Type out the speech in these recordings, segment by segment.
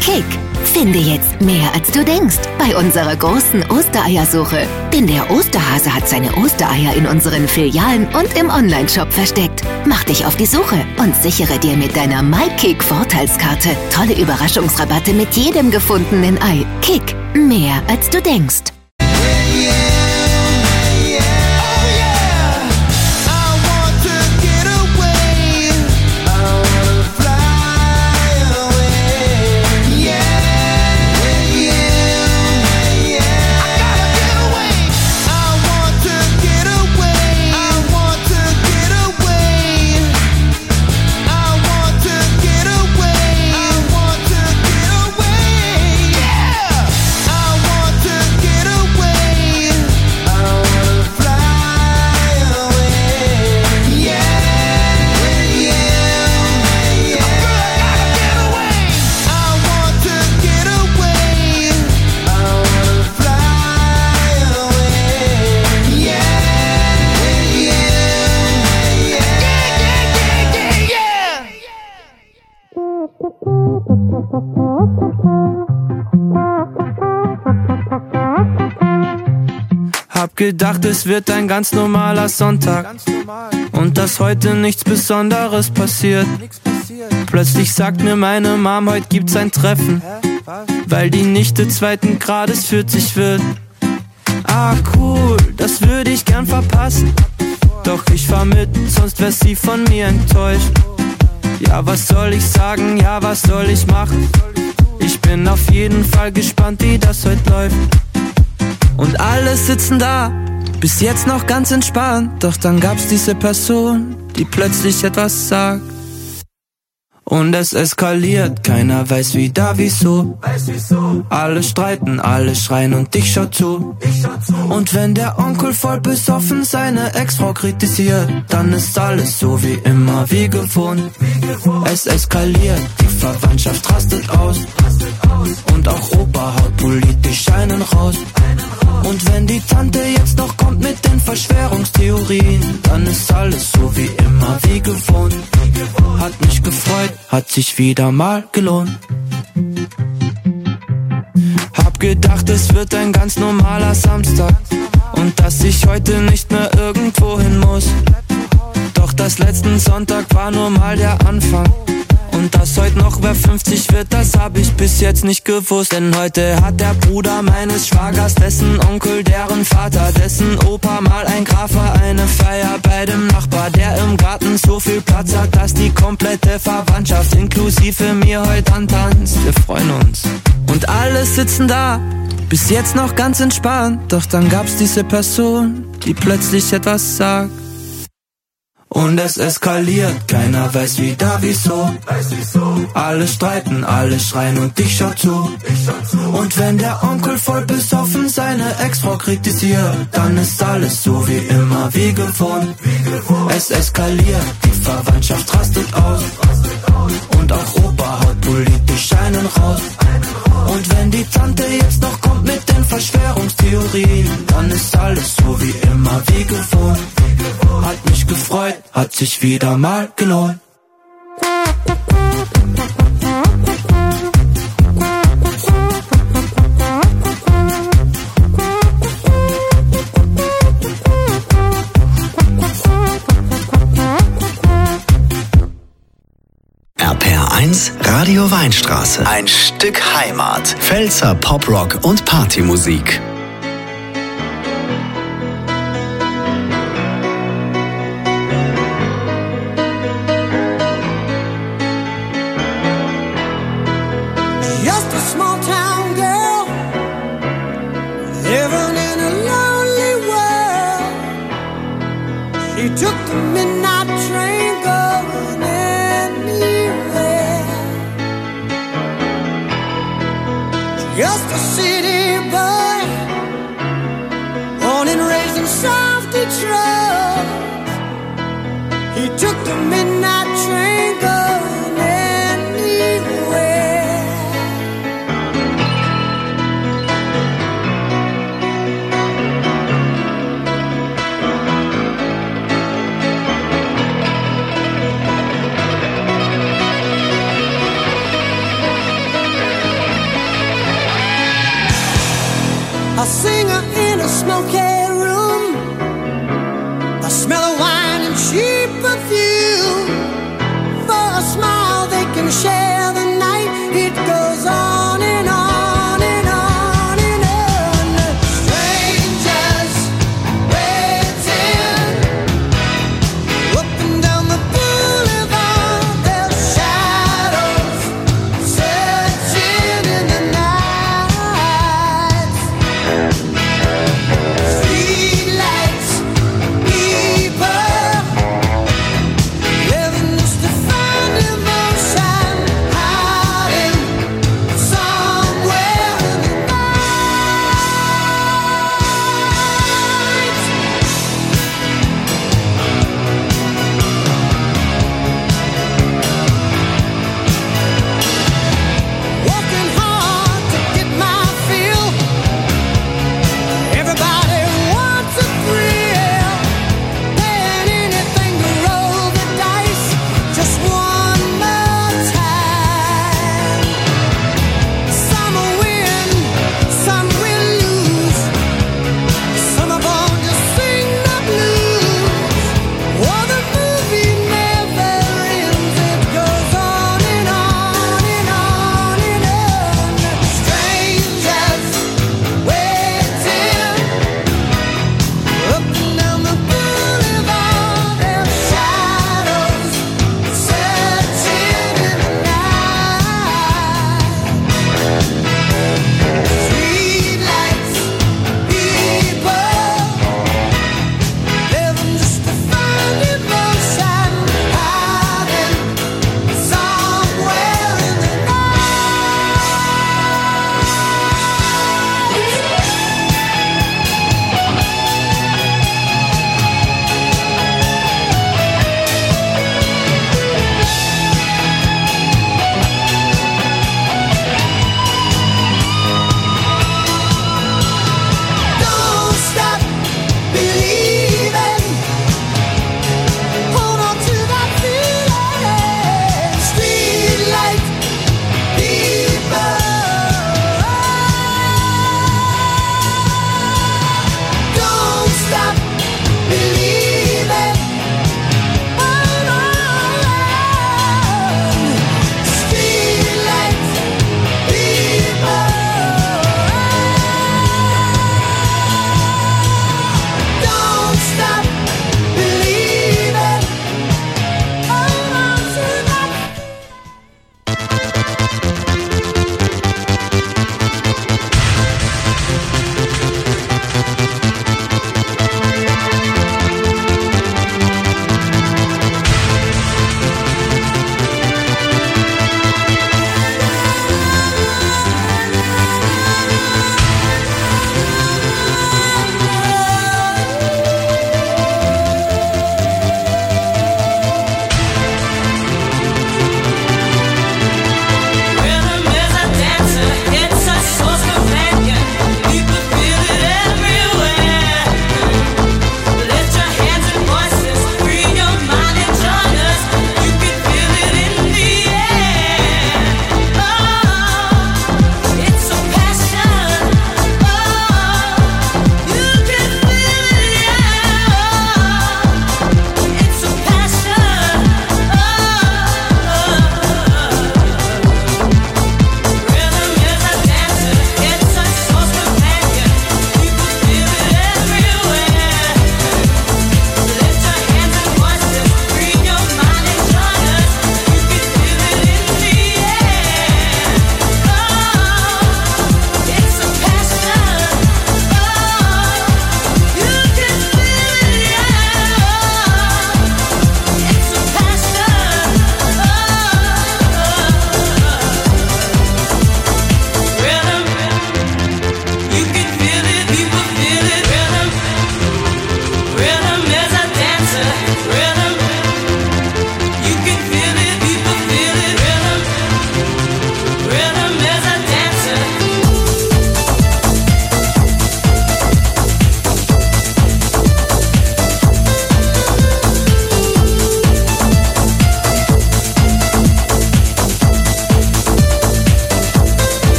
Kick. Finde jetzt mehr, als du denkst, bei unserer großen Ostereiersuche. Denn der Osterhase hat seine Ostereier in unseren Filialen und im Onlineshop versteckt. Mach dich auf die Suche und sichere dir mit deiner MyKick-Vorteilskarte tolle Überraschungsrabatte mit jedem gefundenen Ei. Kick, mehr, als du denkst. Hab gedacht, es wird ein ganz normaler Sonntag und dass heute nichts Besonderes passiert. Plötzlich sagt mir meine Mom, heute gibt's ein Treffen, weil die Nichte 2. Grades 40 wird. Ah cool, das würde ich gern verpassen, doch ich fahr mit, sonst wär sie von mir enttäuscht. Ja, was soll ich sagen, ja, was soll ich machen? Ich bin auf jeden Fall gespannt, wie das heute läuft. Und alle sitzen da, bis jetzt noch ganz entspannt. Doch dann gab's diese Person, die plötzlich etwas sagt. Und es eskaliert, keiner weiß wieder wieso. Alle streiten, alle schreien und ich schau zu. Und wenn der Onkel voll besoffen seine Ex-Frau kritisiert, dann ist alles so wie immer, wie gewohnt. Es eskaliert, die Verwandtschaft rastet aus. Und auch Opa haut politisch einen raus. Und wenn die Tante jetzt noch kommt mit den Verschwörungstheorien, dann ist alles so wie immer, wie gewohnt. Hat mich gefreut, hat sich wieder mal gelohnt. Hab gedacht, es wird ein ganz normaler Samstag und dass ich heute nicht mehr irgendwo hin muss. Doch das letzten Sonntag war nur mal der Anfang. Und dass heute noch wer 50 wird, das hab ich bis jetzt nicht gewusst. Denn heute hat der Bruder meines Schwagers, dessen Onkel, deren Vater, dessen Opa mal ein Graf war, eine Feier bei dem Nachbar, der im Garten so viel Platz hat, dass die komplette Verwandtschaft inklusive mir heute antanzt. Wir freuen uns. Und alle sitzen da, bis jetzt noch ganz entspannt. Doch dann gab's diese Person, die plötzlich etwas sagt. Und es eskaliert, keiner weiß wieder wieso. Alle streiten, alle schreien und ich schau zu. Und wenn der Onkel voll besoffen seine Ex-Frau kritisiert, dann ist alles so wie immer, wie gewohnt. Es eskaliert, die Verwandtschaft rastet aus. Und auch Opa haut politisch einen raus. Und wenn die Tante jetzt noch kommt mit den Verschwörungstheorien, dann ist alles so wie immer, wie gewohnt. Hat mich gefreut, hat sich wieder mal gelohnt. RPR1 Radio Weinstraße. Ein Stück Heimat. Pfälzer Poprock und Partymusik. Just a small town girl living in a lonely world. She took the midnight train going anywhere. Just a city boy, born and raised in South Detroit. He took the midnight train going anywhere. a singer in a smoky room, the smell of wine and cheap perfume. For a smile they can share the night. It goes on and on and on and on. Strangers waiting up and down the boulevard, their shadows searching in the night.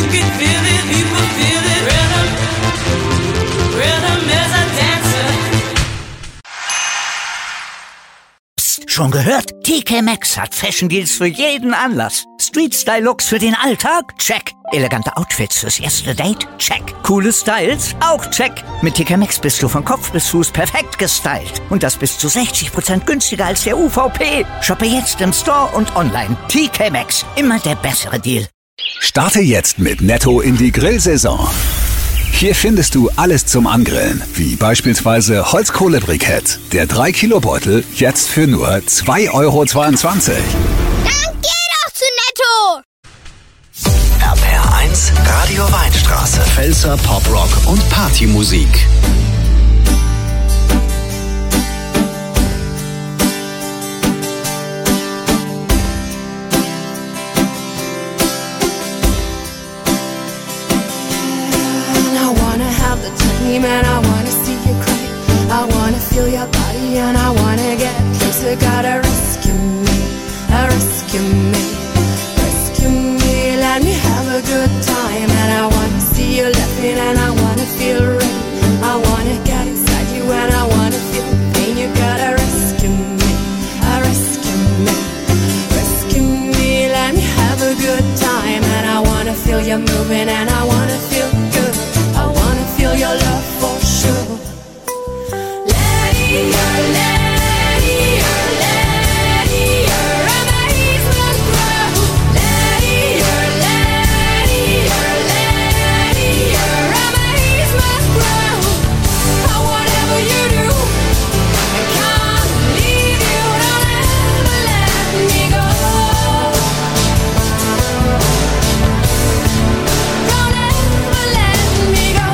can feel it, people feel it. Rhythm is a dancer. Psst, schon gehört? TK Maxx hat Fashion Deals für jeden Anlass. Street-Style-Looks für den Alltag? Check. Elegante Outfits fürs erste Date? Check. Coole Styles? Auch check. Mit TK Maxx bist du von Kopf bis Fuß perfekt gestylt. Und das bis zu 60% günstiger als der UVP. Shoppe jetzt im Store und online. TK Maxx. Immer der bessere Deal. Starte jetzt mit Netto in die Grillsaison. Hier findest du alles zum Angrillen, wie beispielsweise Holzkohlebrikett. Der 3-Kilo-Beutel jetzt für nur 2,22 €. Dann geh doch zu Netto! RPR1 Radio Weinstraße. Pfälzer Poprock und Partymusik. And I wanna see you cry. I wanna feel your body and I wanna get closer. Gotta rescue me, rescue me, rescue me. Let me have a good time. And I wanna see you laughing and I wanna feel rain. I wanna get inside you and I wanna feel pain. You gotta rescue me, rescue me, rescue me. Let me have a good time. And I wanna feel you moving and I wanna feel good. I wanna feel your love for sure. Lady, lady, lady, amazement grow. Lady, lady, lady, amazement grow. Oh, whatever you do, I can't leave you. Don't ever let me go. Don't ever let me go.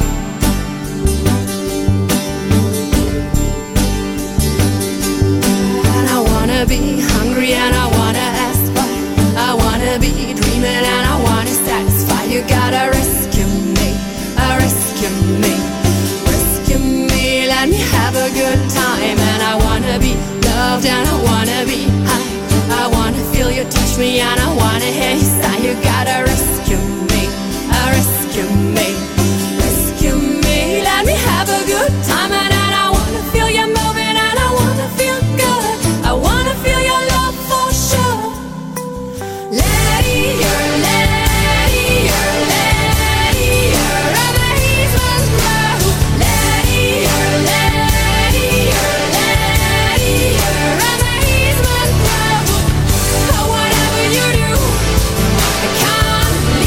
And I wanna be hungry and I wanna ask why. I wanna be dreaming and I wanna satisfy. You gotta rescue me, rescue me, rescue me. Let me have a good time. And I wanna be loved and I wanna be high. I wanna feel you touch me and I wanna hear you sigh. You gotta rescue me, rescue me, rescue me. Let me have a good time. And I wanna feel you moving and I wanna feel good. I wanna feel your love for sure. Lady, you're lady, you're lady, your amazement grow. Lady, you're lady, you're lady, your amazement grow. Oh, whatever you do, I can't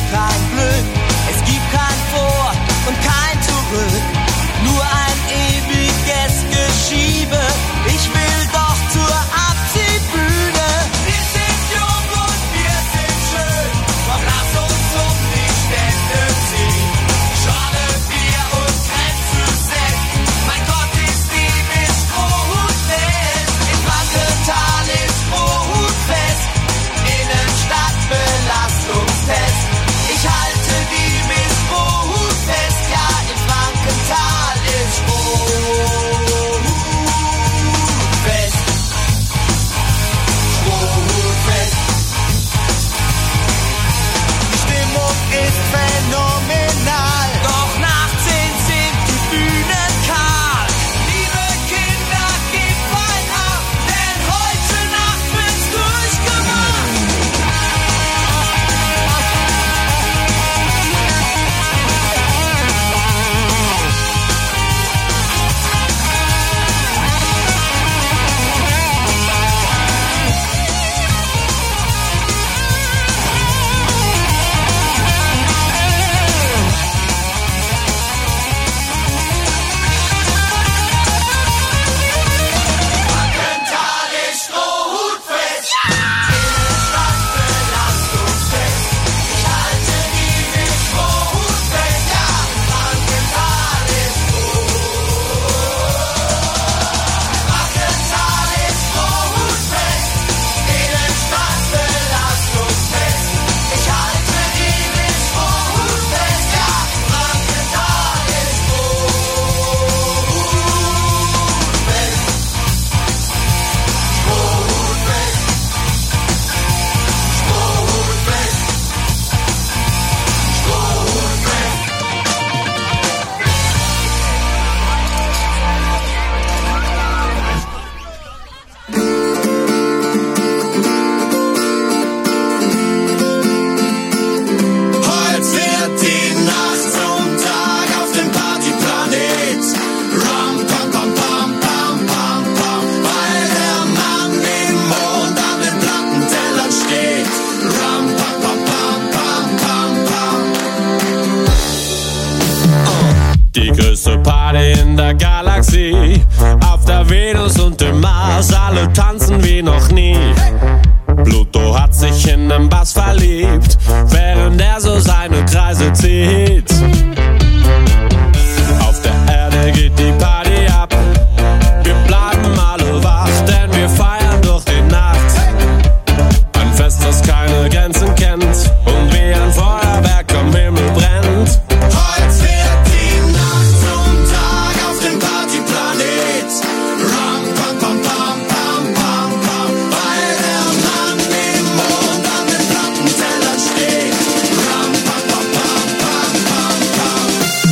kein Glück, es gibt kein Vor und kein Zurück, nur ein ewiges Geschiebe. Ich will doch zur Abziehbühne. Wir sind jung und wir sind schön, komm lass uns um die Städte ziehen. Schorle, Bier und Grenze Sekt, mein Gott ist die Strohhutfest. In Frankenthal ist Strohhutfest, Innenstadt Belastungstest. Ich halte die Strohhut fest, ja, in Frankenthal ist Strohhutfest. Strohhutfest. Die Stimmung ist phänomenal, doch nach 10 sind die Bühnen kahl. Liebe Kinder, gebt fein ab, denn heute Nacht wird's durchgemacht. Frankenthal ist Strohhutfest, Innenstadt Belastungstest. Ich halte die Strohhut fest, ja, Frankenthal ist Frankenthal ist Strohhutfest, Innenstadt Belastungstest. Ich halte die Strohhut fest, ja, Frankenthal ist Strohhutfest. Heute wird die Nacht zum Tag auf dem Partyplanet. Ram, pam, pam, pam, pam, pam, pam. Weil der Mann im Mond an den Plattentellern steht. Ram, pam, pam, pam, pam, pam, pam. Die größte Party in der Galaxie, auf der Venus und dem Mars, alle tanzen wie noch nie. Pluto hat sich in den Bass verliebt, während er so seine Kreise zieht. Auf der Erde geht die Party ab, wir bleiben alle wach, denn wir feiern durch die Nacht. Ein Fest, das keine Grenzen kennt und wie ein Feuerwerk am Himmel brennt. Heute wird die Nacht zum Tag auf dem Partyplanet. Ram, pam, pam, pam, pam, pam, pam. Weil der Mann im Mond an den Plattentellern steht. Ram, pam, pam, pam, pam, pam, pam.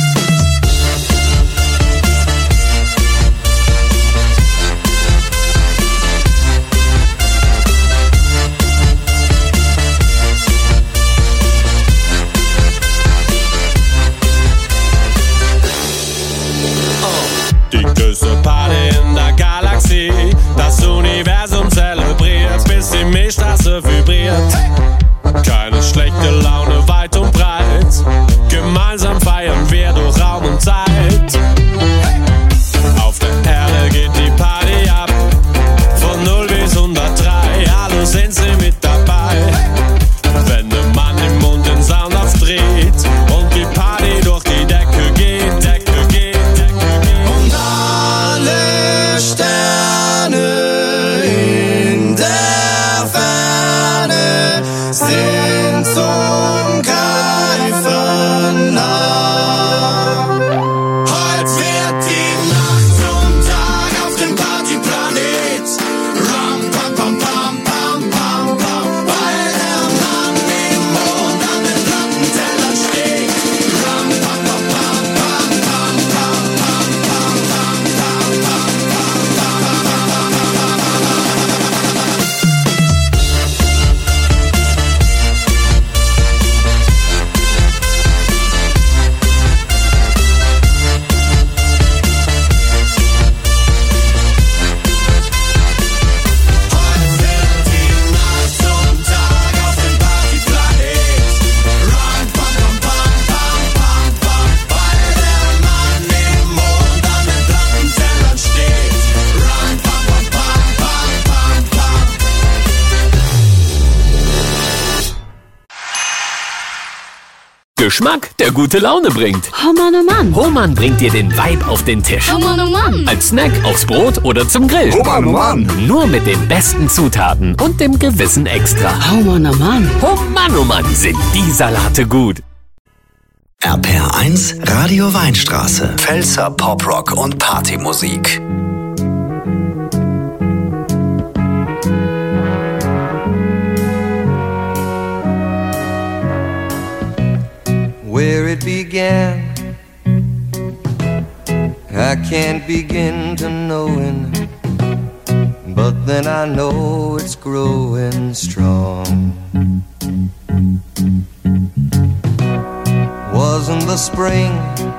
Die größte Party in der Galaxie, das Universum zelebriert, bis die Milchstraße vibriert. Keine schlechte Laune weit und breit, gemeinsam feiern wir durch Raum und Zeit. Auf der Erde geht die Party ab, von 0 bis 103, alle sind sie mit dabei. Wenn der Mann im Mund den Sound aufdreht und die Party durch die Decke geht, Decke geht, Decke geht. Und alle Sterne in der Ferne sind zum Greifen nah. Heute wird die Nacht zum Tag auf dem Partyplanet. Ram, pam, pam, pam, pam, pam, pam. Weil der Mann im Mond an den Plattentellern steht. Ram, pam, pam, pam, pam, pam, pam, pam, pam, pam, pam, pam, pam, pam. Geschmack, der gute Laune bringt. Oh Mann, oh Mann. Hohmann bringt dir den Vibe auf den Tisch. Oh Mann, oh Mann. Als Snack, aufs Brot oder zum Grill. Oh Mann, oh Mann. Nur mit den besten Zutaten und dem gewissen Extra. Oh Mann, oh Mann. Oh Mann, sind die Salate gut. RPR1 Radio Weinstraße. Pfälzer Poprock und Partymusik. Where it began, I can't begin to knowing, but then I know it's growing strong. Wasn't the spring,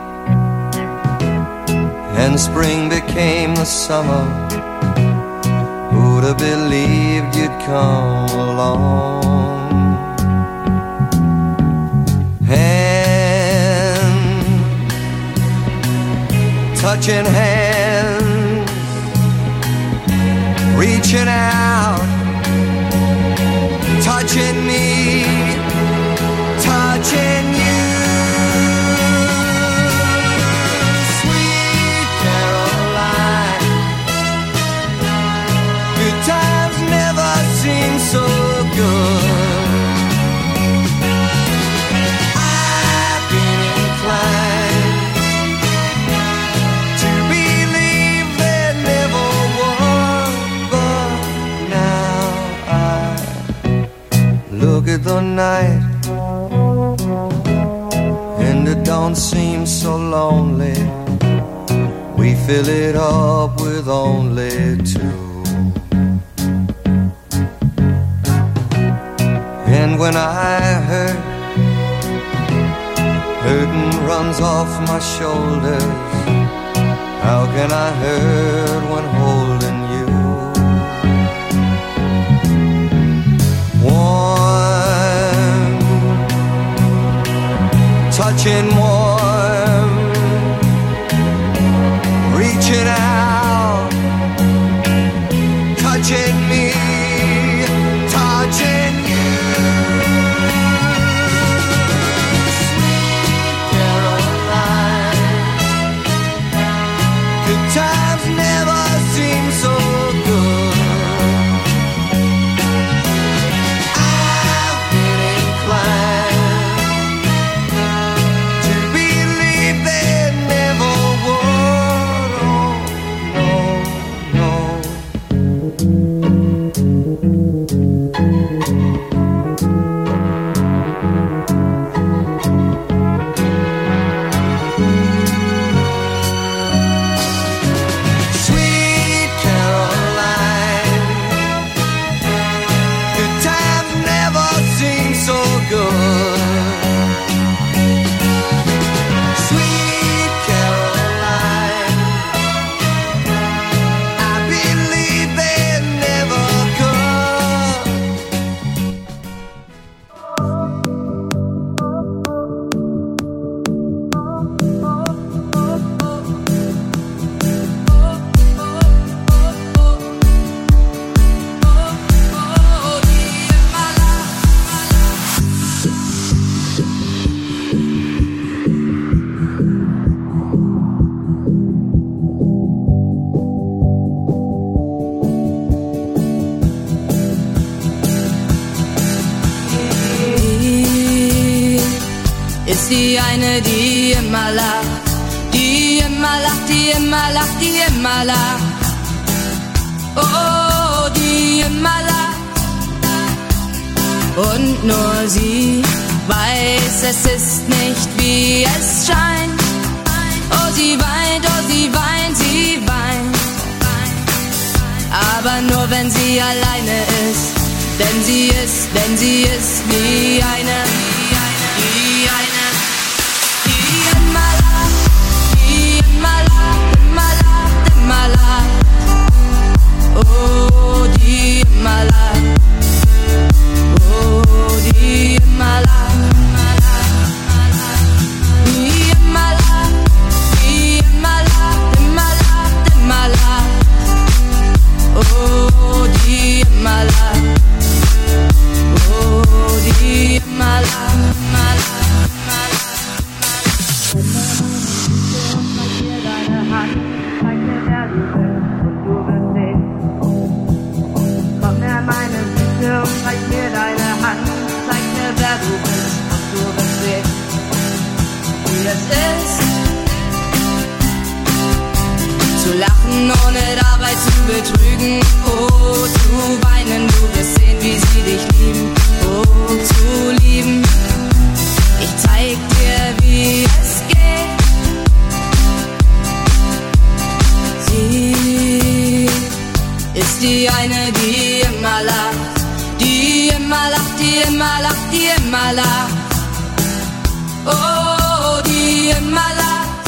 and spring became the summer. Who'd have believed you'd come along? Touching hands, reaching out, touching me, touching you. Sweet Caroline, good times never seem so good. I've been inclined at the night, and it don't seem so lonely. We fill it up with only two. And when I hurt, hurting runs off my shoulders. How can I hurt when holding you? Touching warm, reaching out, touching me, touching you. Sweet Caroline, good times never seem so good. I've been inclined die eine, die immer lacht, die immer lacht, die immer lacht, die immer lacht. Oh, die immer lacht. Und nur sie weiß, es ist nicht wie es scheint. Oh, sie weint, oh, sie weint, sie weint. Aber nur wenn sie alleine ist, denn sie ist wie eine. Oh, die immer lacht. Oh, die immer lacht. Die immer lacht. Die immer lacht, immer lacht, immer lacht. Oh, die immer lacht. Oh, die immer lacht. arbeiten, ohne dabei zu betrügen. Oh, zu weinen, du wirst sehen, wie sie dich lieben. Oh, zu lieben, ich zeig dir, wie es geht. Sie ist die eine, die immer lacht, die immer lacht, die immer lacht, die immer lacht. Oh, die immer lacht.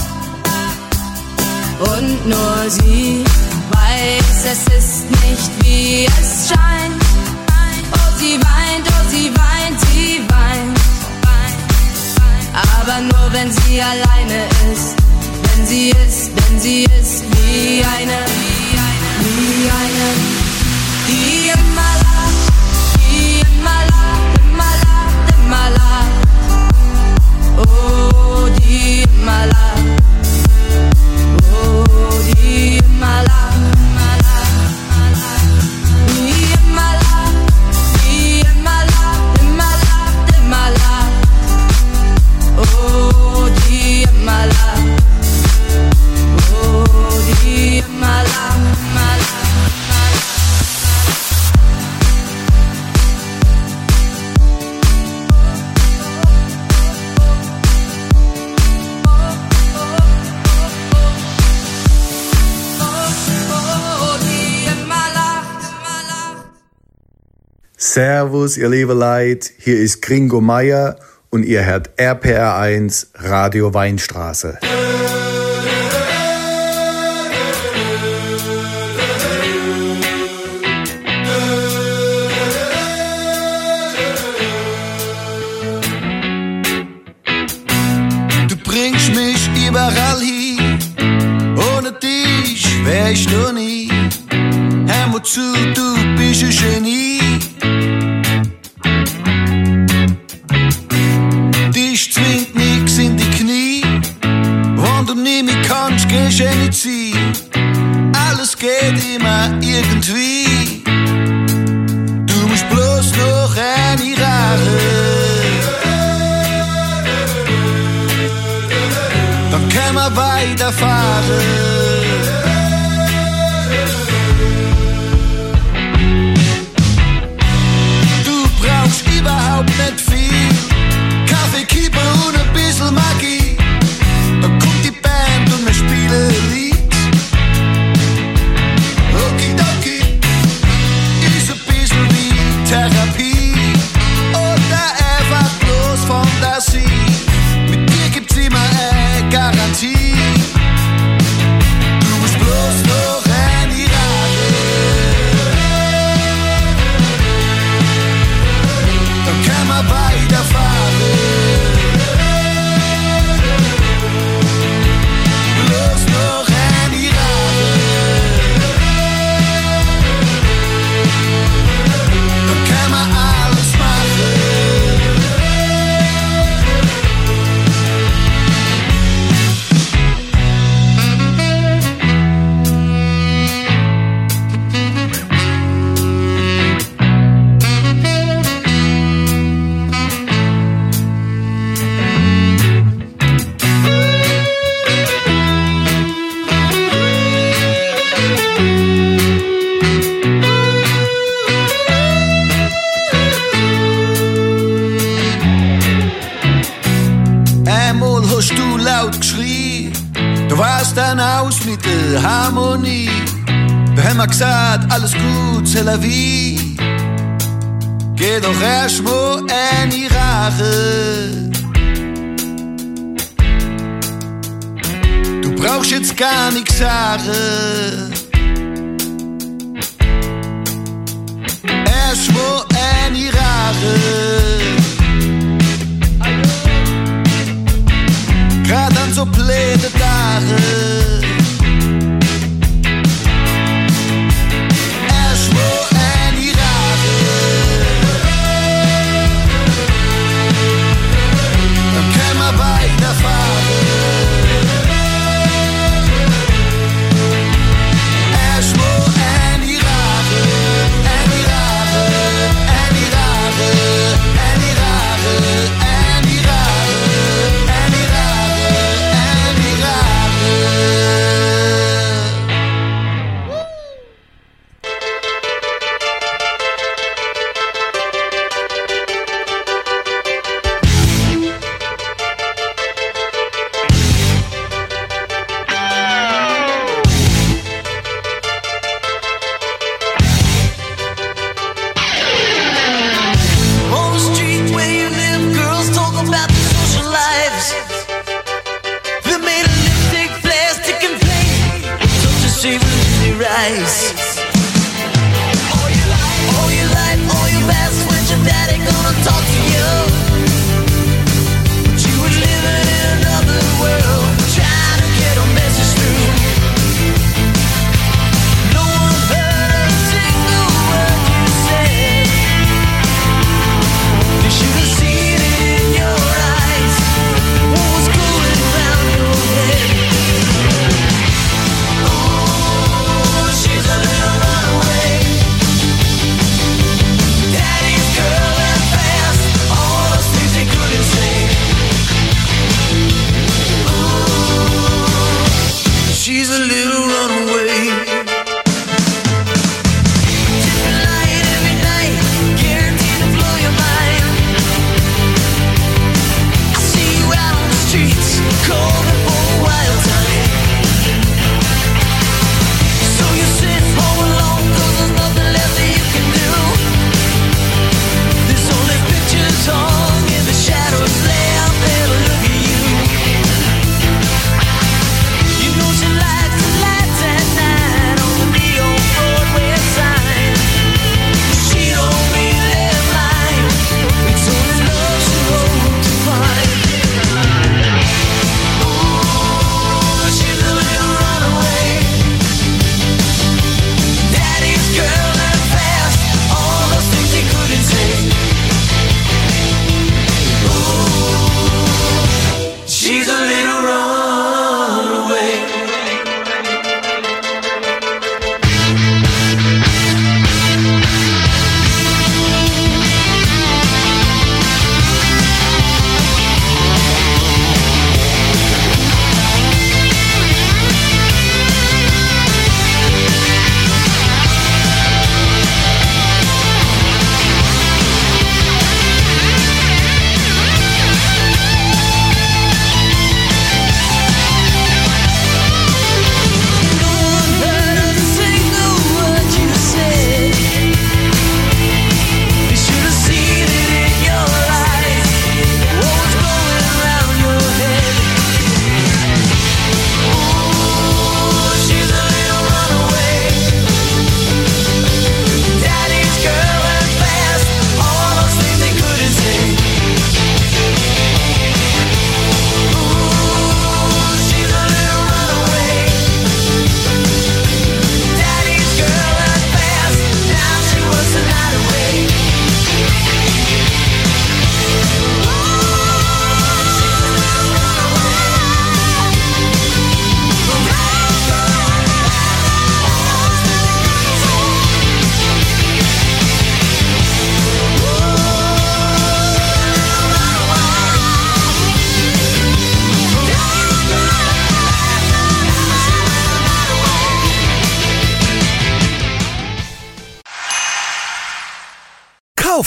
Und nur sie weiß, es ist nicht wie es scheint. Oh, sie weint, oh, sie weint, sie weint. Aber nur wenn sie alleine ist. Wenn sie ist wie eine, die immer lacht, die immer lacht, immer lacht, immer lacht. Oh, die immer lacht. Oh, die immer lacht, immer lacht, die immer lacht, die immer lacht, immer lacht, immer lacht. Oh, die immer lacht. Oh, die immer lacht, immer lacht. Servus, ihr liebe Leute, hier ist Gringo Meier und ihr hört RPR1 Radio Weinstraße. Du bringst mich überall hin, ohne dich wär ich noch nie. Hör mal zu, du bist ein Genie. Dich zwingt nix in die Knie, wenn du nie mehr kannst, gehst du nicht ziehen. Alles geht immer irgendwie. Du musst bloß noch eine Rache, dann können wir weiterfahren. Du brauchst überhaupt nicht viel, Kaffee, Kippe und ein bisschen Magie. Dann kommt die Band und wir spielen ein Lied. Okidoki, ist ein bisschen wie Therapie oder einfach bloß Fantasie. Mit dir gibt's immer eine Garantie. Du musst bloß noch eine Rache, dann können wir weiterfahren. Bloß noch eine Rache, dann können wir alles machen. Einmal hast du laut geschrien, du warst dann aus mit der Harmonie. Da haben wir gesagt, alles gut, c'est la vie. Geh doch erst mal eine Rache. Du brauchst jetzt gar nichts sagen. Erst mal eine Rache. Grad an so blöde Tage. Erst mal eine Rache, dann können wir weiterfahren. Erst mal eine Rache, eine Rache, eine Rache, eine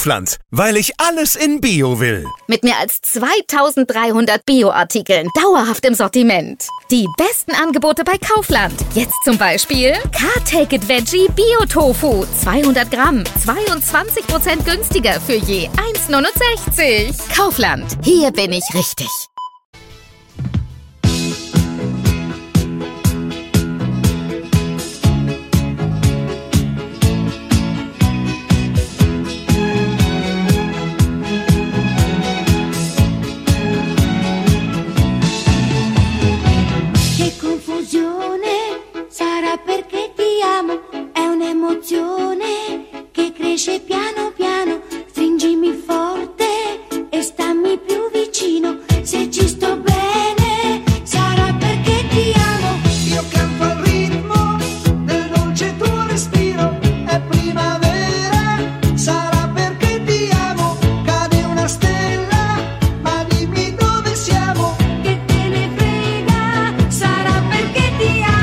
Kaufland, weil ich alles in Bio will. Mit mehr als 2300 Bio-Artikeln dauerhaft im Sortiment. Die besten Angebote bei Kaufland. Jetzt zum Beispiel Car-Take-It Veggie Bio-Tofu. 200 Gramm, 22% günstiger für je 1,69. Kaufland, hier bin ich richtig. Sarà perché ti amo, è un'emozione che cresce piano piano. Stringimi forte e stammi più vicino. Se ci sto bene, sarà perché ti amo. Io canto al ritmo del dolce tuo respiro. È primavera, sarà perché ti amo. Cade una stella, ma dimmi dove siamo. Che te ne frega, sarà perché ti amo.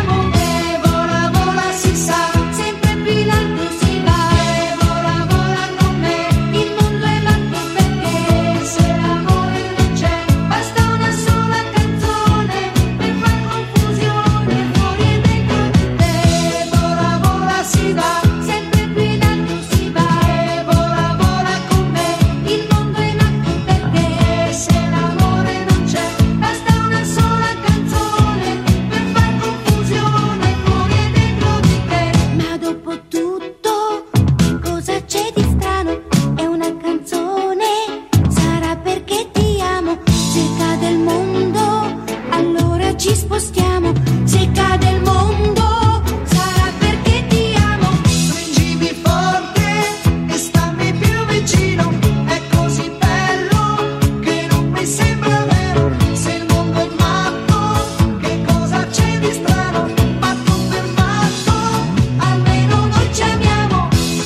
Sempre più in alto si va e vola, vola con me. Il mondo è matto perché se l'amore non c'è, basta una sola canzone per far confusione fuori e dentro di te. Vola, vola si va, sempre più in alto si va e vola, vola con me. Il mondo è matto perché se l'amore non c'è, basta una sola canzone per far confusione fuori e dentro di te. Ma dopo tutto, cosa c'è di strano? È una canzone, sarà perché ti amo. Se cade il mondo, allora ci spostiamo. Se cade il mondo, sarà perché ti amo. stringimi forte e stammi più vicino. È così bello che non mi sembra vero. Se il mondo è matto, che cosa c'è di strano? Matto per matto, almeno noi ci amiamo.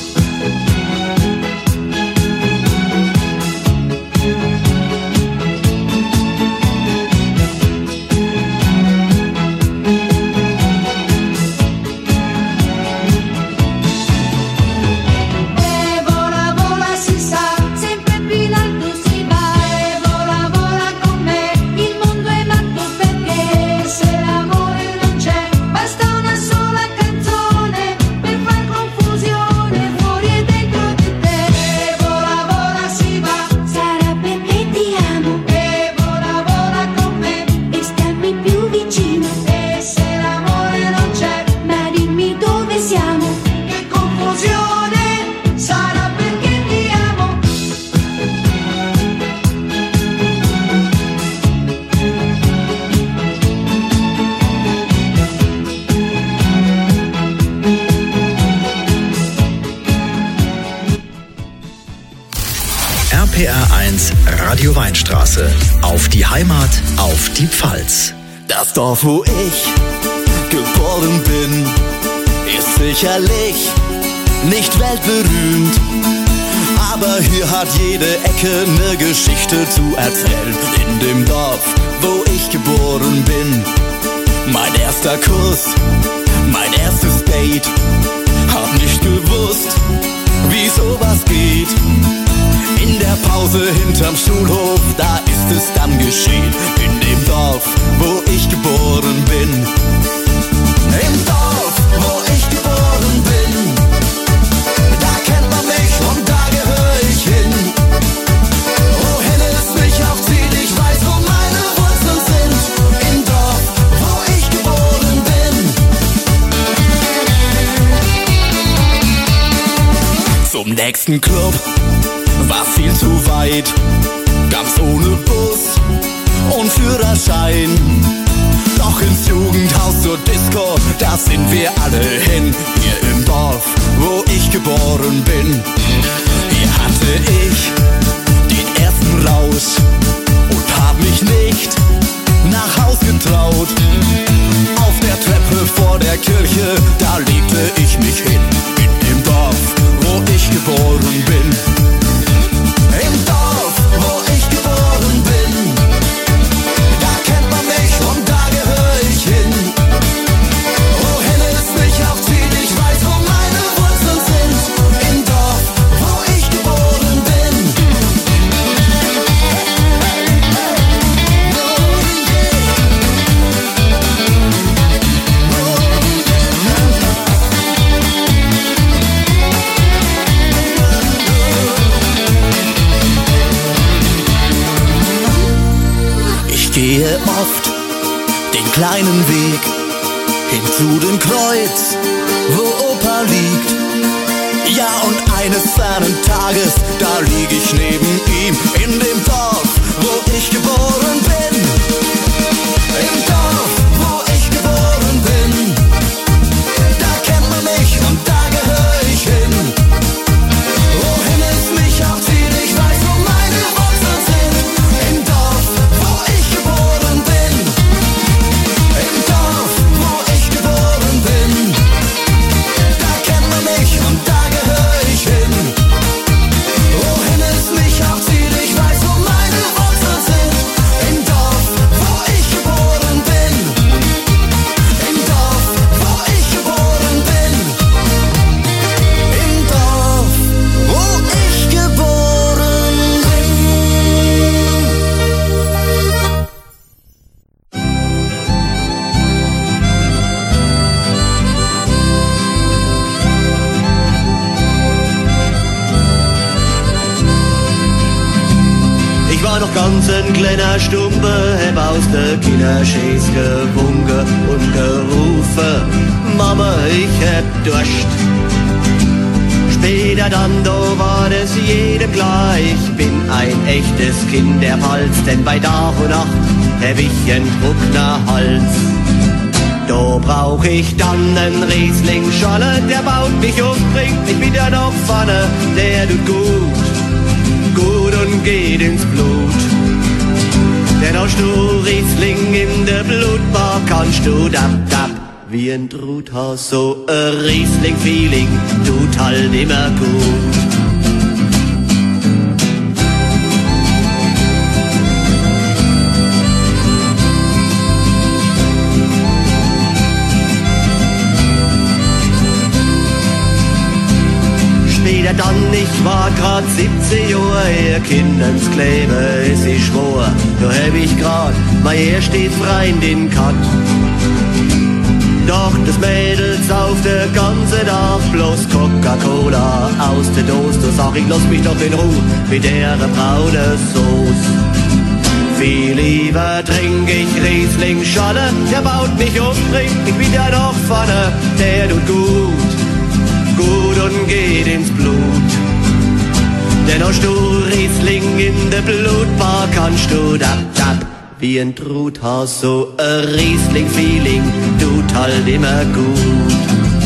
E vola, vola si sa, Sempre più in alto si va e vola, vola con me. Il mondo è matto perché se l'amore non c'è, basta una sola canzone per far confusione fuori e dentro di te. e vola, vola si va, Sarà perché ti amo e vola, vola con me. e stammi più vicino. E se l'amore non c'è, Ma dimmi dove siamo. che confusione, sarà perché ti amo. RPR 1 Radio Weinstraße. Auf die Heimat, auf die Pfalz. Das Dorf, wo ich geboren bin, ist sicherlich nicht weltberühmt. Aber hier hat jede Ecke eine Geschichte zu erzählen. In dem Dorf, wo ich geboren bin. Mein erster Kuss, mein erstes Date. Hab nicht gewusst, wie sowas geht. In der Pause hinterm Schulhof, da ist es dann geschehen. In dem Dorf, wo ich geboren bin. Im Dorf, wo ich geboren bin, da kennt man mich und da gehöre ich hin. Wohin es mich auch zieht, ich weiß, wo meine Wurzeln sind. Im Dorf, wo ich geboren bin. Zum nächsten Club war viel zu weit, ganz ohne Bus und Führerschein. Doch ins Jugendhaus zur Disco, da sind wir alle hin. Hier im Dorf, wo ich geboren bin. Hier hatte ich den ersten Rausch und hab mich nicht nach Haus getraut. Auf der Treppe vor der Kirche, da legte ich mich hin. In dem Dorf, wo ich geboren bin. Im Dorf, wo ich geboren bin, da kennt man mich und da gehöre ich hin. Wohin es mich auch zieht, ich weiß, wo meine Wurzeln sind. Im Dorf, wo ich geboren bin. gehe oft den kleinen Weg hin zu dem Kreuz, wo Opa liegt. Ja, und eines fernen Tages, da lieg ich neben ihm in dem Dorf, wo ich geboren bin. Im Dorf, wo ich geboren bin. Da kennt man mich und da gehör ich hin. Wohin es mich auch zieht, ich weiß, wo meine Wurzeln sind. Im Dorf, wo ich geboren bin. Im Dorf, wo ich geboren bin. Da kennt man mich und da gehör ich hin. Wohin es mich auch zieht, ich weiß, wo meine Wurzeln sind. Im Dorf, wo ich geboren bin. Im Dorf, wo ich geboren bin. Im Dorf, wo ich geboren bin. Ich war noch ganz ein kleiner Stumpe, hab aus der Kinderschäß gewunken und gerufen, Mama, ich hab Durst. Später dann, da war es jedem klar, ich bin ein echtes Kind der Pfalz, denn bei Tag und Nacht hab ich einen trockener Hals. Da brauch ich dann einen Riesling-Scholle, der baut mich um, bringt mich wieder nach vorne, der tut gut und geht ins Blut. Denn hast du Riesling in der Blutbar, kannst du dab wie ein Truthaus, so ein Riesling-Feeling tut halt immer gut. Später dann, ich war grad 17 Jahre, ihr Kindens Klebe, es ist schwor. Da hab ich grad mein erstes Freundin gehabt. Doch das Mädel sauft der ganze Tag bloß Coca-Cola aus der Dose. Da sag ich, lass mich doch in Ruhe mit der braune Sauce. Viel lieber trink ich Riesling-Scholle, der baut mich um, bringt mich wieder nach vorne, der tut gut und geht ins Blut. Denn hast du Riesling in der Blutbar, kannst du dab wie ein Truthaus, so ein Riesling-Feeling tut halt immer gut.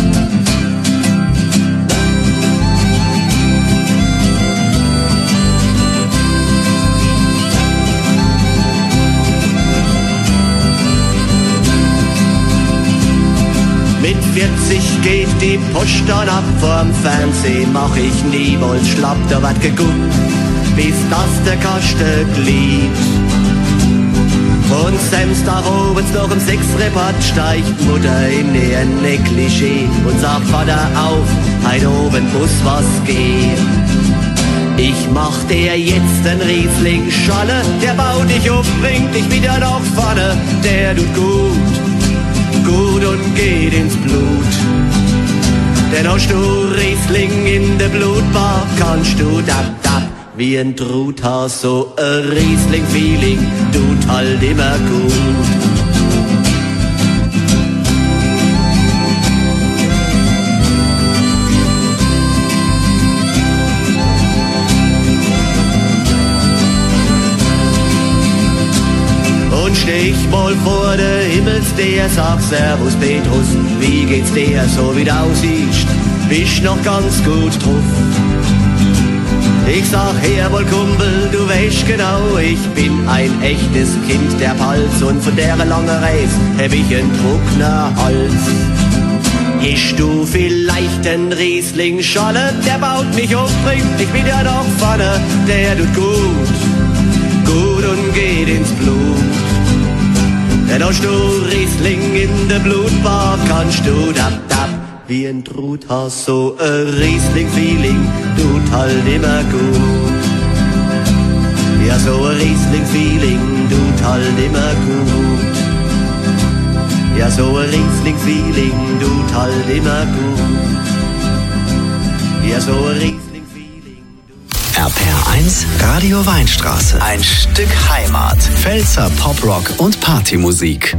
Mit 40 geht die Post dann ab, vorm Fernsehen mach ich niemals schlapp, da wird geguckt, bis das der Kasten glied. Und Samstag abends noch um 6 Repart steigt Mutter in ihr Negligé und sagt, Vater auf, heute Abend muss was gehen. Ich mach dir jetzt einen Riesling-Scholle, der baut dich um, bringt dich wieder nach vorne, der tut gut und geht ins Blut. Denn hast du Riesling in der Blutbar, kannst du dab wie ein Truthaus, so ein Riesling-Feeling tut halt immer gut. Und steh ich mal vor der Himmelsdeer, sag Servus Petrus, wie geht's dir, so wie du aussiehst, bist noch ganz gut drauf. Ich sag, jawohl Kumpel, du weißt genau, ich bin ein echtes Kind der Pfalz und von der langen Reise hab ich einen trockener Hals. Isch du vielleicht ein Riesling-Scholle, der baut mich um, bringt mich wieder nach vorne, der tut gut und geht ins Blut. Denn hast du Riesling in der Blutbar, kannst du dab wie ein Truthaus, so ein Riesling-Feeling tut halt immer gut. Ja, so ein Riesling-Feeling tut halt immer gut. Ja, so ein Riesling-Feeling tut halt immer gut. Ja, so ein Riesling-Feeling. RPR 1 Radio Weinstraße. Ein Stück Heimat. Pfälzer Poprock und Partymusik.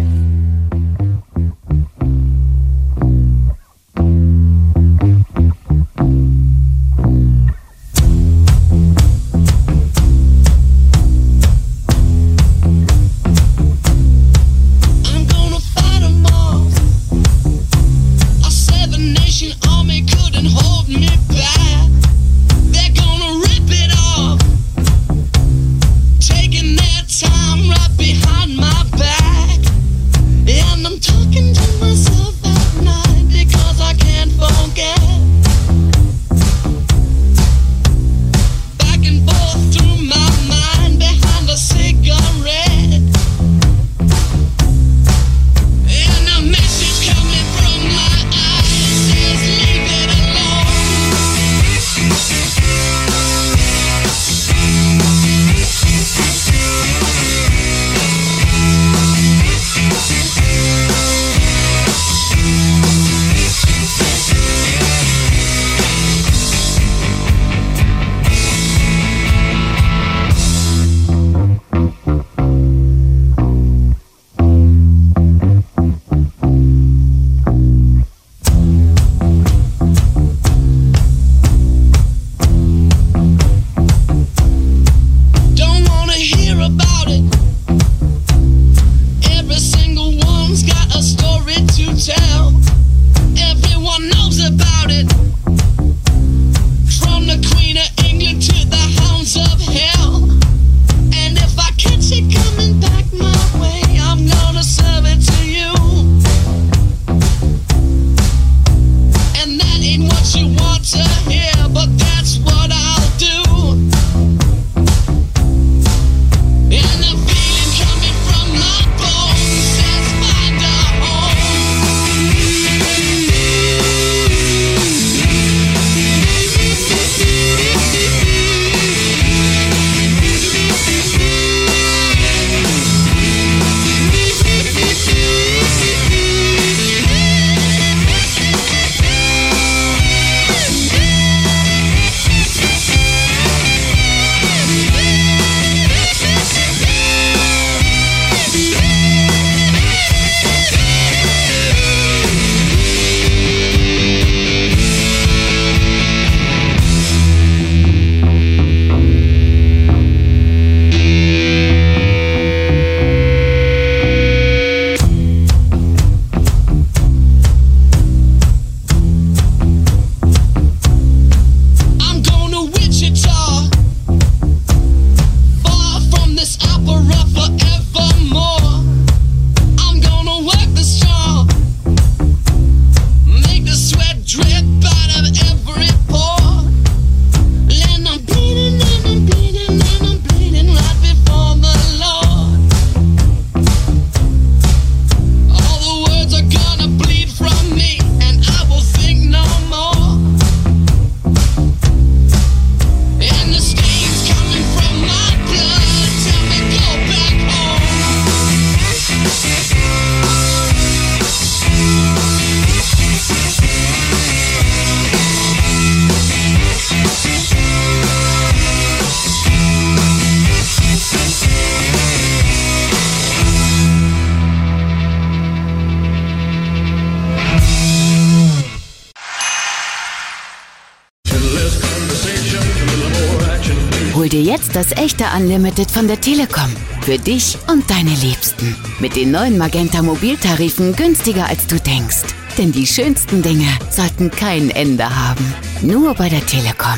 Hol dir jetzt das echte Unlimited von der Telekom. Für dich und deine Liebsten. Mit den neuen Magenta Mobiltarifen günstiger als du denkst. Denn die schönsten Dinge sollten kein Ende haben. Nur bei der Telekom.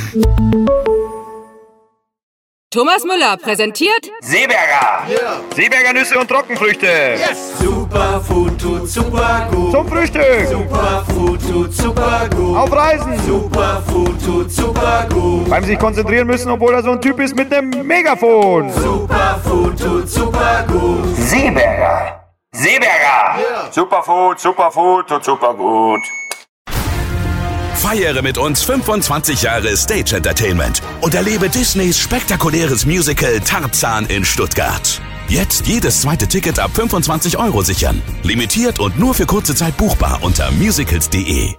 Thomas Müller präsentiert Seeberger. Yeah. Seeberger Nüsse und Trockenfrüchte. Yes. Superfood tut super gut. Zum Frühstück. Superfood tut super gut. Auf Reisen. Superfood tut super gut. Beim sich konzentrieren müssen, obwohl er so ein Typ ist mit einem Megafon. Superfood tut super gut. Seeberger. Seeberger. Yeah. Superfood tut super gut. Feiere mit uns 25 Jahre Stage Entertainment und erlebe Disneys spektakuläres Musical Tarzan in Stuttgart. Jetzt jedes zweite Ticket ab 25 € sichern. Limitiert und nur für kurze Zeit buchbar unter musicals.de.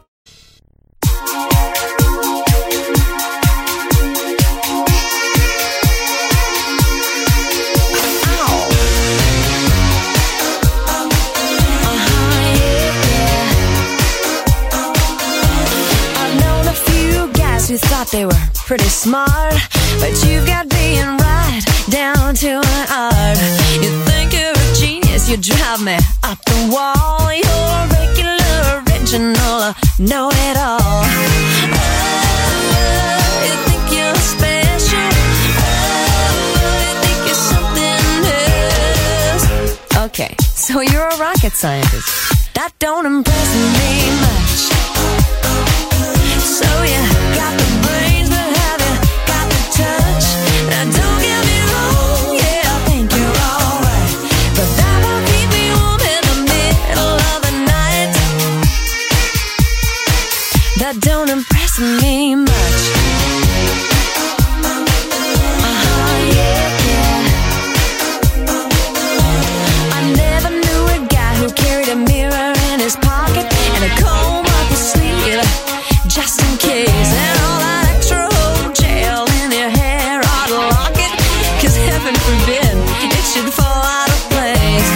they were pretty smart, but you've got being right down to an art. You think you're a genius, you drive me up the wall. You're regular, original, know-it-all. You think you're special. You think you're something else. Okay, so you're a rocket scientist. That don't impress me much. So you got the brains, but have you got the touch? Now don't get me wrong, yeah, I think you're alright, but that won't keep me warm in the middle of the night. That don't impress me much. I never knew a guy who carried a mirror in his pocket and a comb up his sleeve, just in case, and all that extra old gel in your hair ought to lock it, 'cause heaven forbid it should fall out of place.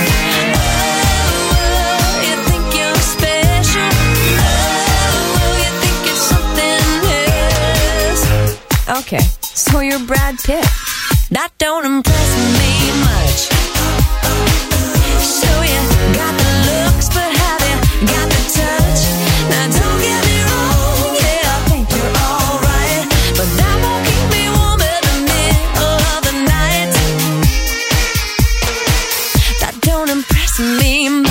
Oh, you think you're special. Oh, you think you're something else. Okay, so you're Brad Pitt. That don't impress me much. So you got the looks, but have you got the touch? Now don't get me wrong, yeah, I think you're alright, but that won't keep me warm in the middle of the night. That don't impress me much.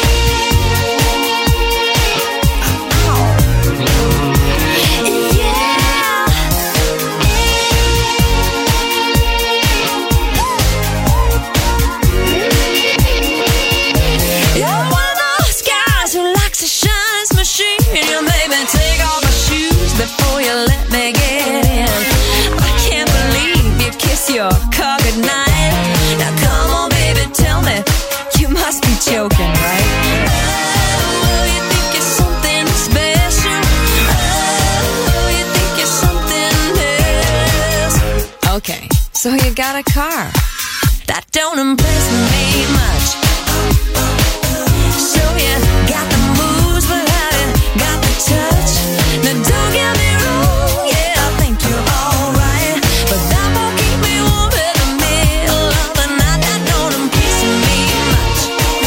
You're one of those guys who likes to shine his machine. You made me take off my shoes before you let me get in. I can't believe you kiss your car goodnight. Now come on, baby, tell me, you must be joking, right? Oh, you think you're something special. Oh, you think you're something else. Okay, so you got a car. That don't impress me much. So you got the moves, but have you got the touch? Now don't get me wrong, yeah, I think you're alright, but that won't keep me warm in the middle of the night. That don't impress me much.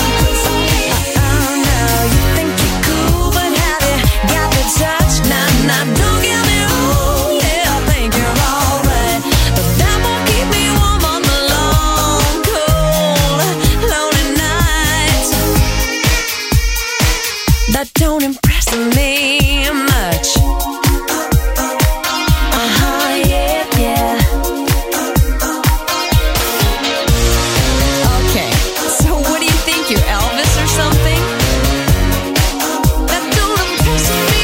Oh no, you think you're cool, but have you got the touch? Now don't get me wrong, yeah, I think you're alright, but that won't keep me warm on the long, cold, lonely nights. That don't impress me much. Yeah, yeah. Okay, so what do you think, you're Elvis or something? That don't impress me.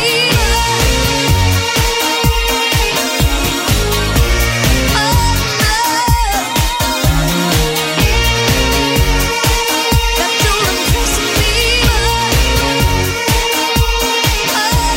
That don't impress me.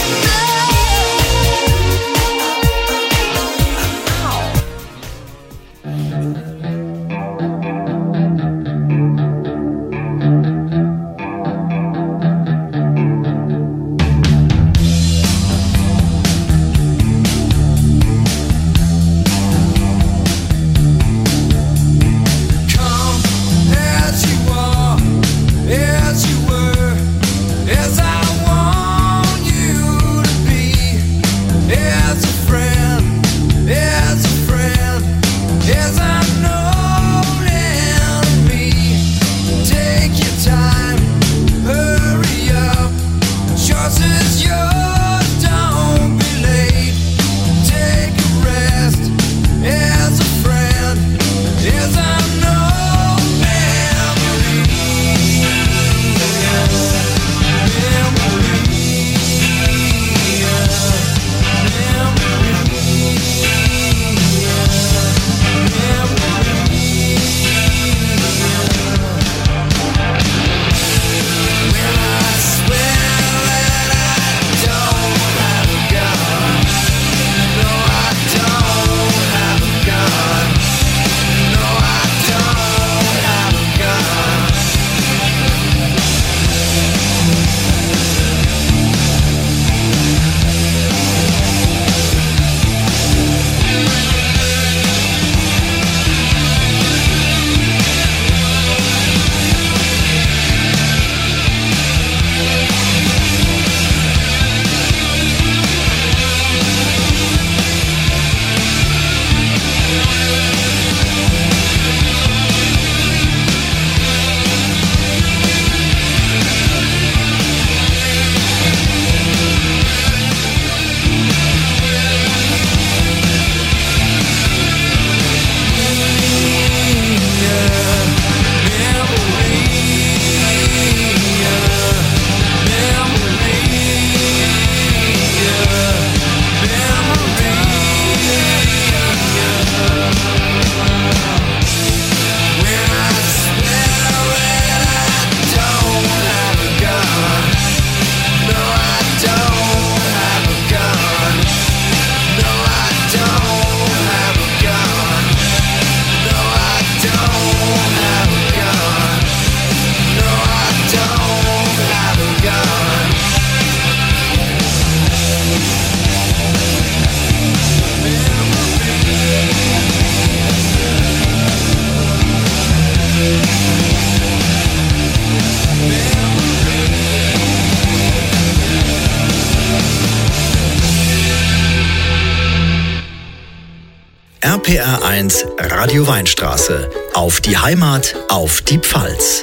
RPR1 Radio Weinstraße. Auf die Heimat, auf die Pfalz.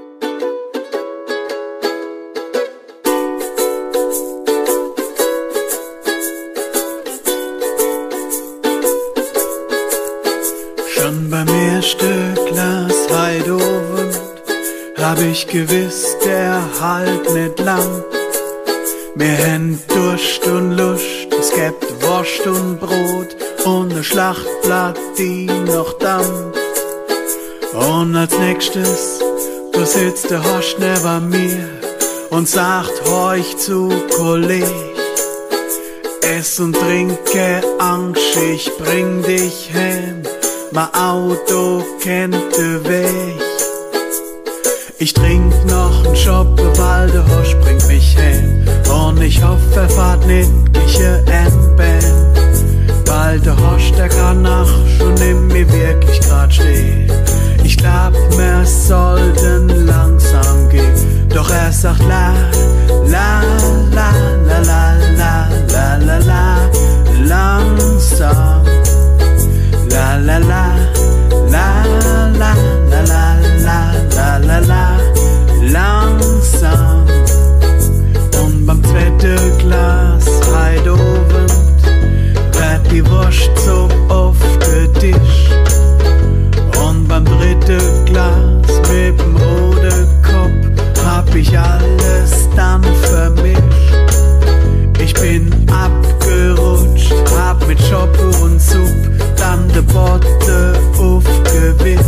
Schon beim ersten Glas Heidowen hab ich gewiss, der halt nicht lang. Wir haben Durst und Lust, es gibt Wurst und Brot und ein Schlachtblatt, die noch dampft. Und als nächstes, da sitzt der Horst neben mir und sagt, horch zu, Kolleg, ess und trinke Angst, ich bring dich heim, mein Auto kennt den Weg. Ich trink noch einen Schoppe, weil der Horst bringt mich heim. Und ich hoffe, er fahrt nicht gleich Endbahn, weil der Horst, der kann nach schon in mir wirklich grad stehen. Ich glaub, wir sollten langsam gehen, doch er sagt la, la, la, la, la, la, la, la, la, langsam, la, la, la, la, la, la, la, la, la, la, la, langsam. Und beim zweiten Glas Heidowen wird die Wurst so aufgetischt. Und beim dritten Glas mit dem roten Kopf hab ich alles dann vermischt. Ich bin abgerutscht, hab mit Schoppe und Sup dann de Botte aufgewischt.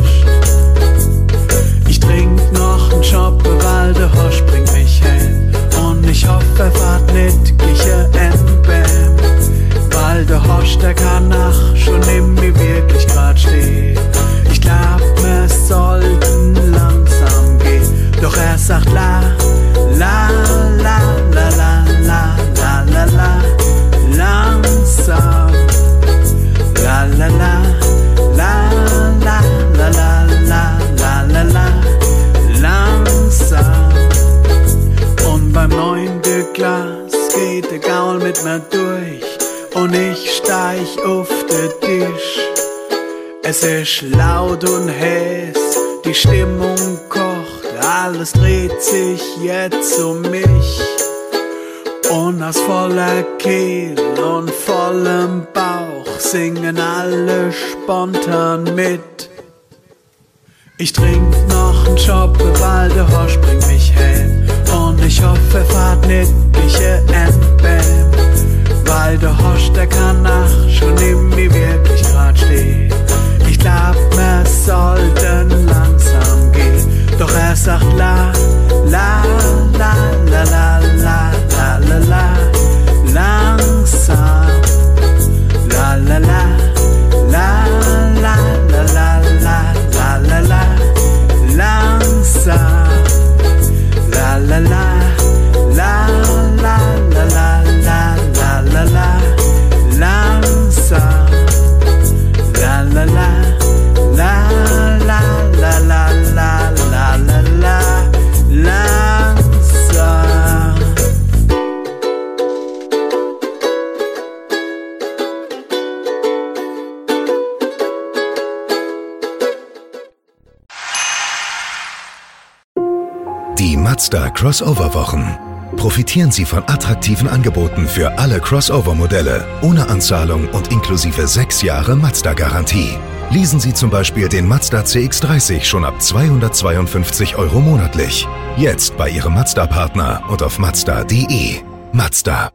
Ich trink noch einen Schoppe, weil der Horst bringt mich heim. Und ich hoffe, er fahrt nicht gleich Endbahn, weil der Horst, der kann nach schon in mir wirklich grad stehen. Ich glaub, wir sollten langsam gehen, doch er sagt la, la, la, la, la, la, la, la, la, langsam, la, la, la, la, la, la, la, la, la, la, la, langsam. Und beim 9. Glas geht der Gaul mit mir durch und ich steig auf den Tisch. Es ist laut und heiß, die Stimmung kocht, alles dreht sich jetzt um mich. Und aus voller Kehle und vollem Bauch singen alle spontan mit. Ich trink noch einen Schoppe, weil der Horst bringt mich heim. Und ich hoffe, er fahrt nicht gleich Endbahn, weil der Horst, der kann nach schon in mir wirklich grad stehen. Ich glaub, wir sollten langsam gehen, doch er sagt la, la, la, la, la, la, la, la, la, langsam, la, la, la, la, la, la, la, la, la, la, la, langsam, la, la, la, la, la, la, la, la, la, la, la, langsam, la, la, la, la, la, la, la, la, la, la, la, langsam. Die Mazda Crossover-Wochen. Profitieren Sie von attraktiven Angeboten für alle Crossover-Modelle, ohne Anzahlung und inklusive 6 Jahre Mazda-Garantie. Leasen Sie zum Beispiel den Mazda CX-30 schon ab 252 € monatlich. Jetzt bei Ihrem Mazda-Partner und auf Mazda.de. Mazda.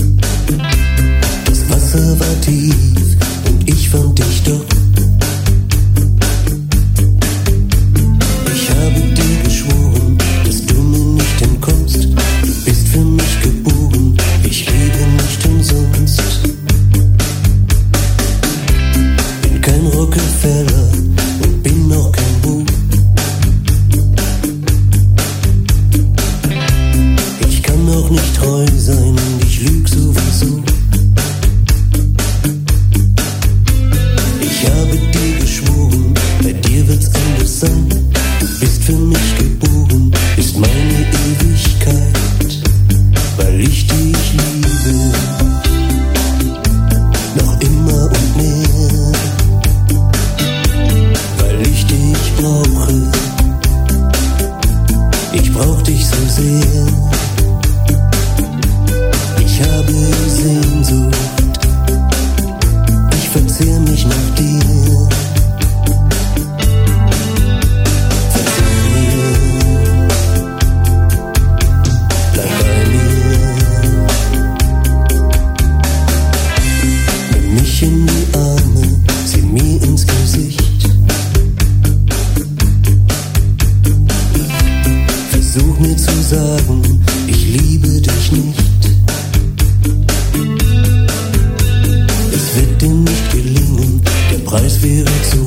Wasser war tief und ich fand dich doch direkt zu